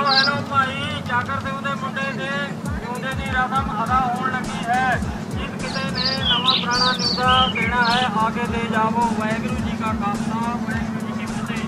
Hello ਭਾਈ, ਜਾਗਰ ਸਿੰਘ ਦੇ ਮੁੰਡੇ ਦੇ ਜਿਉਂਦੇ ਦੀ ਰਸਮ ਅਦਾ ਹੋਣ ਲੱਗੀ ਹੈ। ਜਿਸ ਕਿਸੇ ਨੇ ਨਵਾਂ ਪੁਰਾਣਾ ਨਿਉਂਦਾ ਦੇਣਾ ਹੈ ਆ ਕੇ ਦੇ ਜਾਵੋ। ਵਾਹਿਗੁਰੂ ਜੀ ਕਾ ਖਾਲਸਾ, ਵਾਹਿਗੁਰੂ ਜੀ ਕੀ ਫਤਿਹ।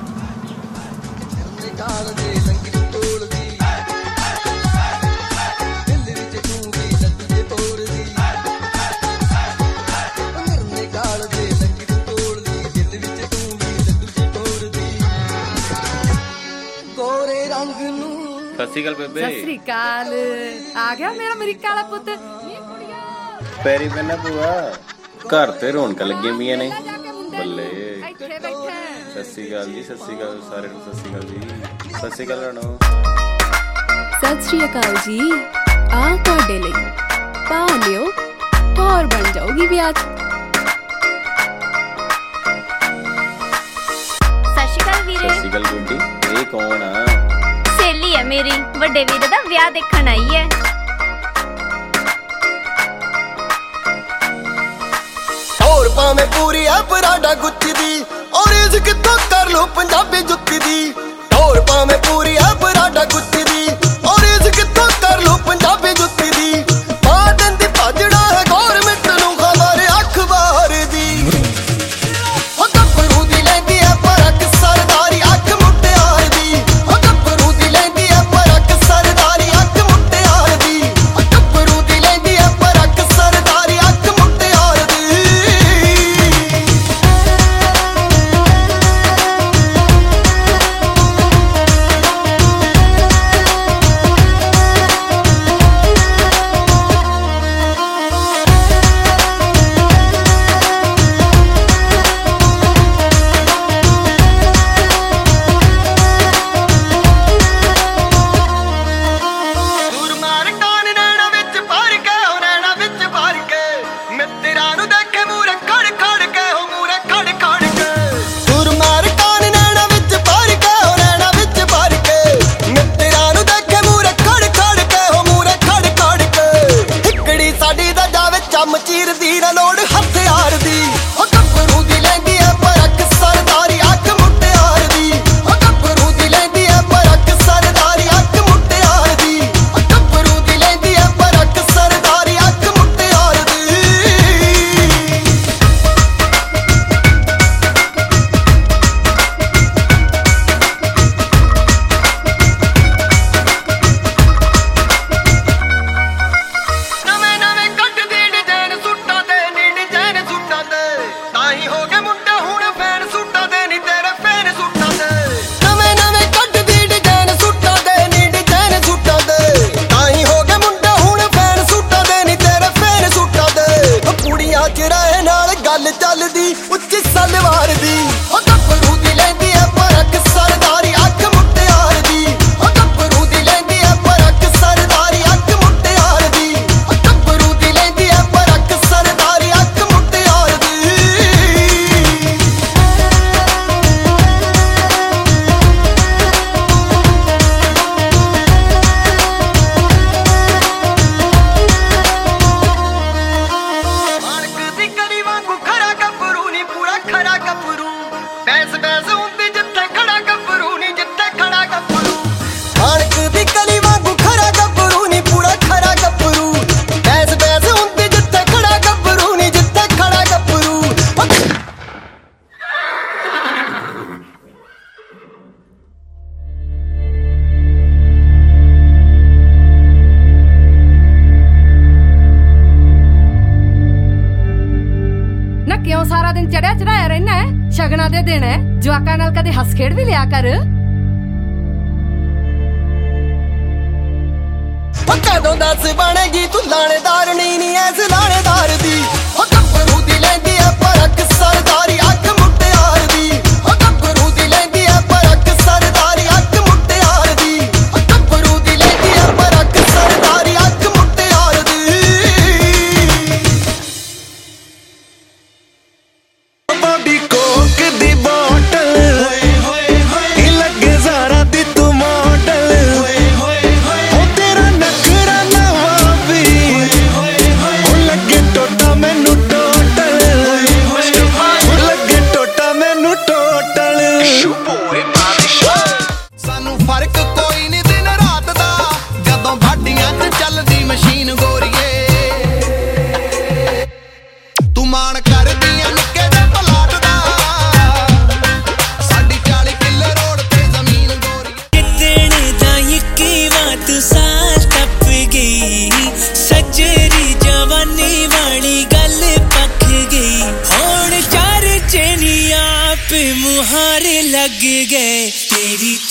ਸਤਿ ਸ਼੍ਰੀ ਅਕਾਲ ਬੇਬੇ। ਸਤਿ ਸ਼੍ਰੀ ਅਕਾਲ। ਆ ਗਿਆ ਮੇਰਾ ਅਮਰੀਕਾ ਵਾਲਾ ਪੁੱਤ। ਪੈਰੀ ਪੈਣਾ ਭੂਆ, ਘਰ ਤੇ ਰੌਣਕਾਂ ਲੱਗੀਆਂ ਪਈਆਂ ਨੇ। ਬੱਲੇ। ਇੱਥੇ ਬੈਠਾ। ਸਤਿ ਸ਼੍ਰੀ ਅਕਾਲ ਜੀ, ਸਤਿ ਸ਼੍ਰੀ ਅਕਾਲ ਸਾਰਿਆਂ ਨੂੰ। ਸਤਿ ਸ਼੍ਰੀ ਅਕਾਲ ਜੀ, ਸਤਿ ਸ਼੍ਰੀ ਅਕਾਲ ਰਾਣੋ। ਸਤਿ ਸ਼੍ਰੀ ਅਕਾਲ ਜੀ। ਆ ਤੁਹਾਡੇ ਲਈ ਪਾ ਲਿਓ, ਹੋਰ ਬਣ ਜਾਊਗੀ ਵਿਆਹ 'ਚ। ਸਤਿ ਸ਼੍ਰੀ ਅਕਾਲ ਵੀਰੇ। ਸਤਿ ਸ਼੍ਰੀ ਅਕਾਲ ਗੁੱਡੀ। ਇਹ ਕੌਣ ਆ? ਸਹੇਲੀ ਹੈ ਮੇਰੀ, ਵੱਡੇ ਵੀਰੇ ਦਾ ਵਿਆਹ ਦੇਖਣ ਆਈ ਹੈ। ਹੋਰ ਭਾਵੇਂ ਪੂਰੀ ਐ ਪਰਾਡਾ ਗੁੱਚੀ ਦੀ, ਔਰ ਇਸ ਕਿੱਥੋਂ ਕਰ ਲੋ ਪੰਜਾਬੀ ਜੁੱਤੀ ਦੀ। ਹੋਰ ਭਾਵੇਂ ਪੂਰੀ ਐ ਪਰਾਡਾ ਗੁੱਚੀ ਦੀ, ਔਰ ਇਸ ਕਿੱਥੋਂ ਕਰ ਲੋ ਪੰਜਾਬੀ ਜੁੱਤੀ ਦੀ। ਮਾਂ ਦਿੰਦੀ ਭਾਜੜਾ ਹੈ ਗੌਰਮਿੰਟ ਨੂੰ ਖਬਰ ਅਖਬਾਰ ਦੀ। ਉਹ ਗੱਭਰੂ ਦੀ ਲੈਂਦੀ ਐ ਪਰਖ ਸਰਦਾਰੀ ਅੱਖ ਮੁਟਿਆਰ ਦੀ। ਉਹ ਗੱਭਰੂ ਦੀ ਲੈਂਦੀ ਐ ਪਰਖ ਸਰਦਾਰੀ ਅੱਖ ਮੁਟਿਆਰ ਦੀ। ਉਹ ਗੱਭਰੂ ਦੀ ਲੈਂਦੀ ਐ ਪਰਖ ਸਰਦਾਰੀ ਅੱਖ ਮੁਟਿਆਰ ਦੀ। ਦੂਰ ਮਾਰ ਕਾਨ ਨੈਣਾ ਵਿੱਚ ਭਰ ਕੇ, ਉਹ ਨੈਣਾ ਵਿੱਚ ਭਰ ਕੇ। ਮਿੱਤਰਾਂ ਨੂੰ ਦੇਖੇ ਮੂਰੇ ਖੜ ਖੜ ਕੇ, ਉਹ ਮੂਰੇ ਖੜ ਖੜ ਕੇ। ਦੂਰ ਮਾਰ ਕਾਨ ਨੈਣਾ ਵਿੱਚ ਭਰ ਕੇ, ਉਹ ਨੈਣਾ ਵਿੱਚ ਭਰ ਕੇ। ਮਿੱਤਰਾਂ ਨੂੰ ਦੇਖੇ ਮੂਰੇ ਖੜ ਖੜ ਕੇ, ਉਹ ਮੂਰੇ ਖੜ ਖੜ ਕੇ। ਹਿੱਕੜੀ ਸਾਡੀ ਦਾ ਜਾਵੇ ਚਮ ਚੀਰਦੀ ਨਾ ਲੋੜ ਹਥਿਆਰ ਦੀ। ਉਹ ਗੱਭਰੂ ਦੀ ਲੈਂਦੀ ਐ ਪਰਖ ਸਰਦਾਰੀ ਅੱਖ ਮੁਟਿਆਰ ਦੀ। ਉਹ ਗੱਭਰੂ ਦੀ ਲੈਂਦੀ ਐ ਪਰਖ ਸਰਦਾਰੀ ਅੱਖ ਮੁਟਿਆਰ ਦੀ। ਉਹ ਗੱਭਰੂ ਦੀ ਲੈਂਦੀ ਐ ਪਰਖ ਸਰਦਾਰੀ ਅੱਖ ਮੁਟਿਆਰ ਦੀ। ਨਵੇਂ ਨਵੇਂ ਕੱਢਦੀ ਡਿਜ਼ਾਈਨ ਸੂਟਾਂ ਤੇ, ਨੀ ਡਿਜ਼ਾਈਨ ਸੂਟਾਂ ਤੇ। ਤਾਂ ਹੀ ਹੋ ਗਏ ਮੁੰਡੇ ਹੁਣ ਫੈਨ ਸੂਟਾਂ ਦੇ, ਨੀ ਤੇਰੇ ਫੈਨ ਸੂਟਾਂ ਤੇ। ਨਵੇਂ ਨਵੇਂ ਕੱਢਦੀ ਡਿਜ਼ਾਈਨ ਸੂਟਾਂ ਤੇ, ਨੀ ਡਿਜ਼ਾਈਨ ਸੂਟਾਂ ਤੇ। ਤਾਂ ਹੀ ਹੋ ਗਏ ਮੁੰਡੇ ਹੁਣ ਫੈਨ ਸੂਟਾਂ ਦੇ, ਨੀ ਤੇਰੇ ਫੈਨ ਸੂਟਾਂ ਤੇ। ਉਹ ਕੁੜੀਆਂ ਚ ਰਹੇ ਨਾਲ ਗੱਲ ਚੱਲਦੀ ਉੱਚੀ ਸਲਵਾਰ ਦੀ। ਉਹ ਗੱਭਰੂ ਦੀ ਲੈਂਦੀ ਐ ਪਰਖ ਸਰਦਾਰੀ ਅੱਖ ਮੁਟਿਆਰ ਦੀ। ਉਹ ਗੱਭਰੂ ਦੀ ਲੈਂਦੀ ਐ ਪਰਖ ਸਰਦਾਰੀ ਅੱਖ ਮੁਟਿਆਰ ਦੀ। ਉਹ ਗੱਭਰੂ ਦੀ ਲੈਂਦੀ ਐ ਪਰਖ ਸਰਦਾਰੀ ਅੱਖ ਮੁਟਿਆਰ ਦੀ। ਮਾਣਕ ਦੀ ਕਲੀ ਵਾਂਗੂ ਖਰਾ ਗੱਭਰੂ ਨੀ ਪੂਰਾ ਖਰਾ ਗੱਭਰੂ। ਬੈਸ ਬੈਸ ਹੁੰਦੀ ਜਿੱਥੇ ਖੜਾ ਗੱਭਰੂ ਨੀ, ਜਿੱਥੇ ਖੜਾ ਗੱਭਰੂ। ਮਾਣਕ ਦੀ ਕਲੀ ਵਾਂਗੂ ਖਰਾ ਗੱਭਰੂ ਨੀ ਪੂਰਾ ਖਰਾ ਗੱਭਰੂ। ਬੈਸ ਬੈਸ ਹੁੰਦੀ ਜਿੱਥੇ ਖੜਾ ਗੱਭਰੂ ਨੀ, ਜਿੱਥੇ ਖੜਾ ਗੱਭਰੂ। ਨਾ ਕਿਉਂ ਸਾਰਾ ਦਿਨ ਚੜਿਆ ਚੜਾਇਆ ਰਹਿਣਾ ਹੈ? ਸ਼ਗਨਾਂ ਦੇ ਦਿਨ ਹੈ, ਜਵਾਕਾਂ ਨਾਲ ਕਦੇ ਹੱਸ ਖੇਡ ਵੀ ਲਿਆ ਕਰ। ਉਹ ਕਦੋਂ ਦੱਸ ਬਣੇਗੀ ਤੂੰ ਲਾਣੇਦਾਰ ਨੀ ਐਸ ਲਾਣੇਦਾਰ ਦੀ। ਉਹ ਗੱਭਰੂ ਦੀ ਲੈਂਦੀ ਐ ਪਰਖ ਸਰਦਾਰੀ ਅੱਖ ਮੁਟਿਆਰ ਦੀ। ਉਹ ਗੱਭਰੂ ਦੀ ਲੈਂਦੀ ਐ ਪਰਖ ਸਰਦਾਰੀ ਅੱਖ ਮੁਟਿਆਰ ਦੀ। ਉਹ ਗੱਭਰੂ ਦੀ ਲੈਂਦੀ ਐ ਪਰਖ ਸਰਦਾਰੀ ਅੱਖ ਮੁਟਿਆਰ ਦੀ। ਬੋਡੀ ਕੋਕ ਦੀ ਬੋਟਲ, ਕੀ ਲੱਗੇ ਜ਼ਾਰਾ ਦੀ ਤੂੰ ਮਾਡਲ। ਉਹ ਤੇਰਾ ਨਖਰਾ ਨਵਾਂ ਵੀ, ਉਹ ਲੱਗੇ ਟੋਟਾ ਮੈਨੂੰ ਟੋਟਲ। ਉਹ ਲੱਗੇ पे मुहारे लग गए तेरी